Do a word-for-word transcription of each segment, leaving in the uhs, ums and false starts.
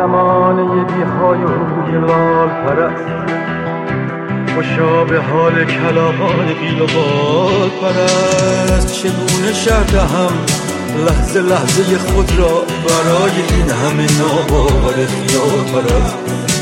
زمانه بیهای و روی لال پرست، خوشا به حال کلاغان قیل و بال پرست. چگونه شرح دهم لحظه لحظه خود را برای این همه ناباور خیال پرست،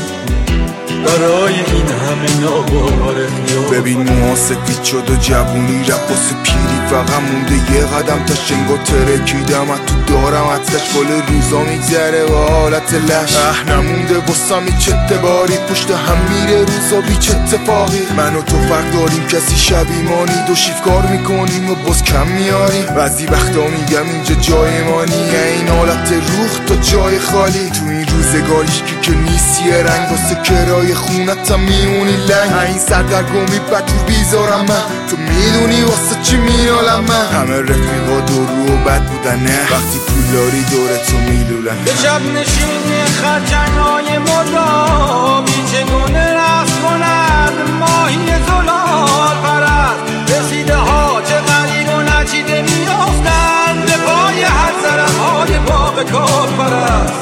برای این همه ناباور خیال. ببین موها سفید شد و جوونی رفت واسه پیری، فقط مونده یه قدم تا شنگو ترکیدم. از تو دارم ازش گل روزا میگذره و حالت لش اه نمونده واسم هیچ اعتباری، پشت هم میره روزا بیچ اتفاقی. من و تو فرق داریم کسی شبیمانی، دو شیف کار میکنیم و باز کم میاریم. بعضی وقتا میگم اینجا جای مانی، این حالت روح تا جای خالی. تو این روزگاریش کی که نیست یه رنگ واسه کرای خونتم میمونی لنگ. این سردرگمی بد تو بیزارم من، تو میدونی واسه چی مینالم من. همه رفیقا دور رو و بد بودن نه، وقتی پولداری دورتو میلولن. به شب نشینی خرچنگای مردابی چگونه رقص کند ماهی زلال پرست. رسیده ها چه غریب و نچیده میافتند به پای هر طرف های باغ کار پرست،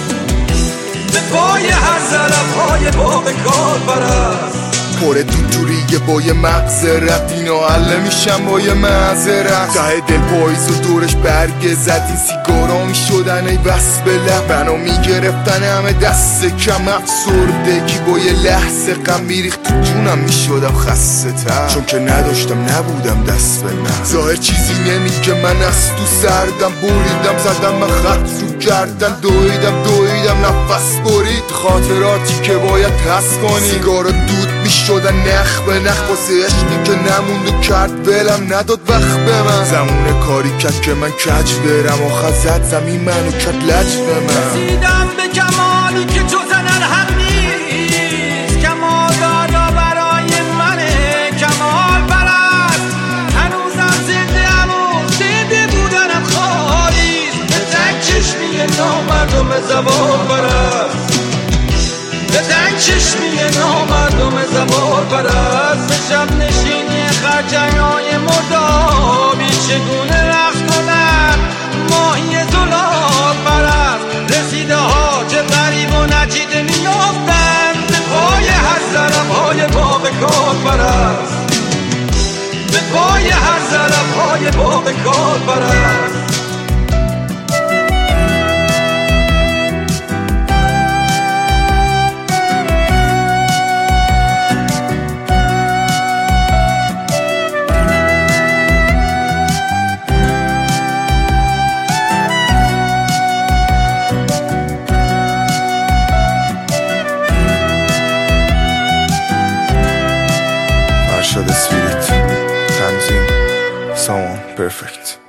به پای هر طرف های باغ کار پرست. پره تو توریه با یه مغزرت، اینا حل میشن با یه معذرت. ته دل پاییز و دورش برگ زد، این سیگارا میشدن ای بس به لب. منو میگرفتن همه دست کم افسرده کی با یه لحظه غم میریخت تو جونم، میشدم خسته تر چون که نداشتم نبودم دست به من. ظاهر چیزی نمیگه من از تو سردم، بریدم زدم من خط رو گردن، دویدم دویدم نفس برید خاطراتی که باید حس کنی. سیگارا دود میشدن نخ به نخ واسه عشقی که نموند و کرد ولم نداد وقت به من. زمون کاری کرد که من کج برم و خزد زمین منو کرد لج به من. رسیدم به کمالی که جز هم نیست، کمال دادا برای منه کمال پرست. هنوزم زنده ام و زنده بودنم خالیست، به تک چشمی نامردم زبان پرست، به تک چشمی نامردم زبان پرست. به شب نشینی خرچنگای مردابی چگونه رقص کنند ماهی زلال پرست. رسیده ها چه غریب و نچیده میافتند به پای هر طرف های باغ کار پرست، به پای هر طرف های باغ کار پرست. Arshad Spirit, Tanzim, Someone Perfect.